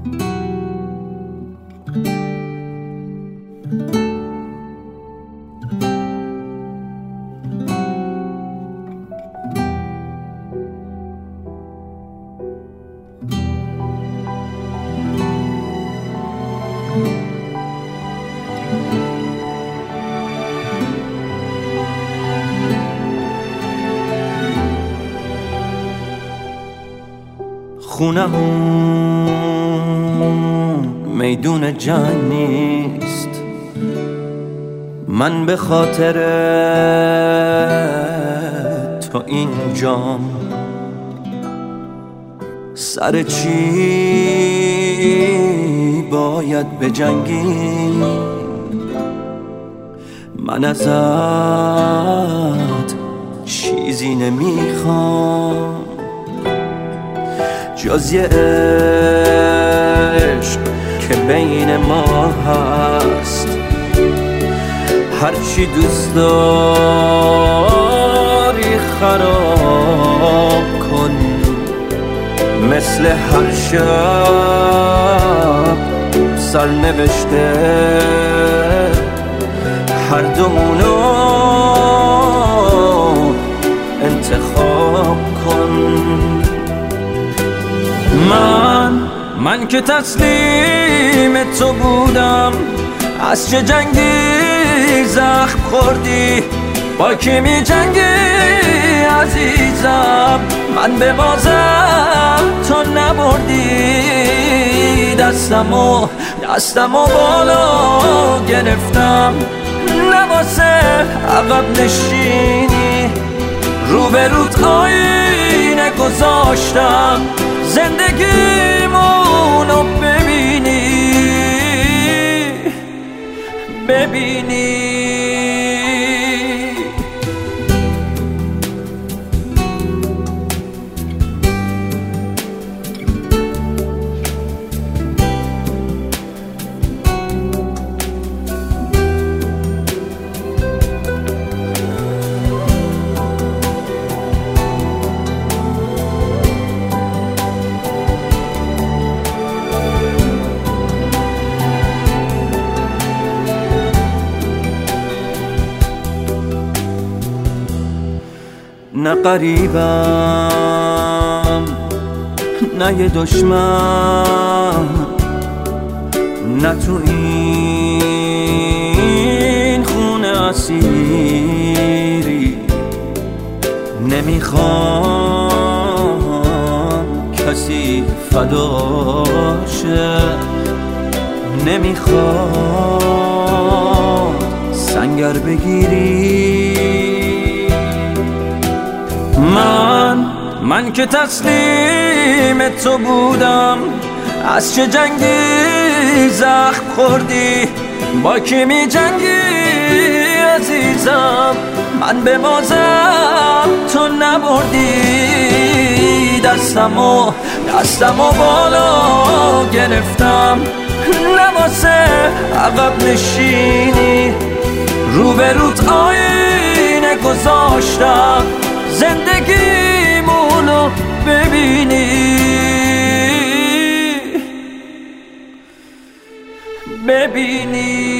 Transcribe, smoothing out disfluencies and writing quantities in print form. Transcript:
خونمون میدون جنگ نیست، من به خاطر تو اینجام. سر چی باید بجنگی؟ من ازت چیزی نمیخوام جز یه عشق که بین ما هست. هرچی دوست داری خراب کن، مثل هر شب سرنوشته هر دومونو انتخاب کن. من که تسلیم تو بودم، از چه جنگی زخم خوردی؟ با کی می جنگی عزیزم؟ من به بازم تو نبردی. دستمو بالا گرفتم، نواسه عقب نشینی، روبروت آینه گذاشتم زندگیمونو ببینی. نه قریبم نه یه دشمن، نه تو این خونه اسیری. نمیخوام کسی فداشه، نمیخوام سنگر بگیری. من که تسلیم تو بودم، از چه جنگی زخم خوردی؟ با کی می جنگی عزیزم؟ من به بازم تو نبردی. دستمو بالا گرفتم، نواسه عقب نشینی، روبروت آینه گذاشتم زندگیمونو ببینی.